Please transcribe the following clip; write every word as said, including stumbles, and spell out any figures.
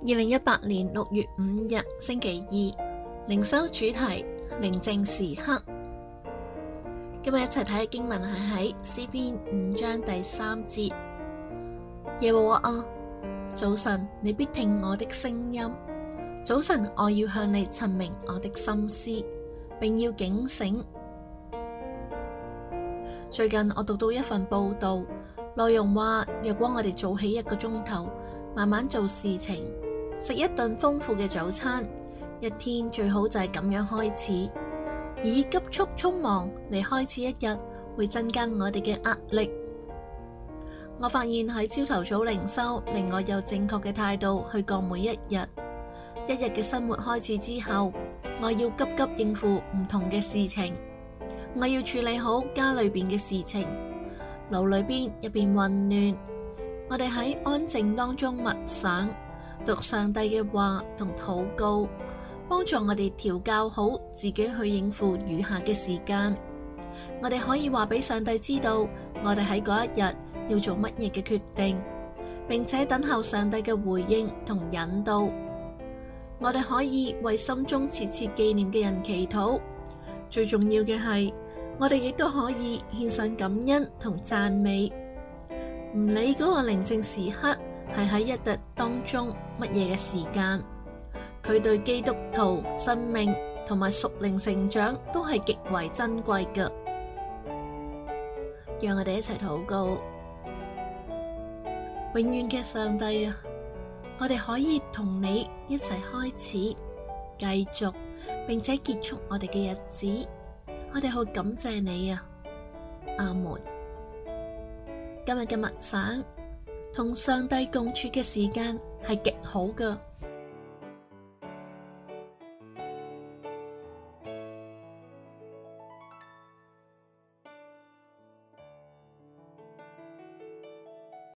二零一八年六月五日星期二，靈修主題寧靜時刻。今日一齊睇嘅經文係喺詩篇五章第三節。耶和華啊，早晨你必聽我的聲音，早晨我要向你陳明我的心思，並要警醒。最近我讀到一份報道，內容話若果我哋早起一個鐘頭，慢慢做事情，食一頓豐富嘅早餐，一天最好就係咁樣開始。以急速匆忙嚟開始一日，會增加我哋嘅壓力。我發現喺朝頭早靈修，令我有正確嘅態度去過每一日。一日嘅生活開始之後，我要急急應付唔同嘅事情。我要處理好家裏邊嘅事情，腦裏邊一片混亂。我哋喺安靜當中默想，讀上帝嘅話同禱告，幫助我哋調教好自己去應付餘下嘅時間。我哋可以話俾上帝知道，我哋喺嗰一日要做乜嘢嘅決定，並且等候上帝嘅回應同引導。我哋可以為心中切切紀念嘅人祈禱。最重要嘅係，我哋亦都可以獻上感恩同讚美。唔理嗰個寧靜時刻係喺一日當中乜嘢嘅時間，佢對基督徒生命同埋屬靈成長都係極為珍貴嘅。讓我哋一齊禱告。永遠嘅上帝啊，我哋可以同你一齊開始、繼續並且結束我哋嘅日子，我哋好感謝你啊！阿門。今日嘅默想，同上帝共處嘅時間係極好嘅。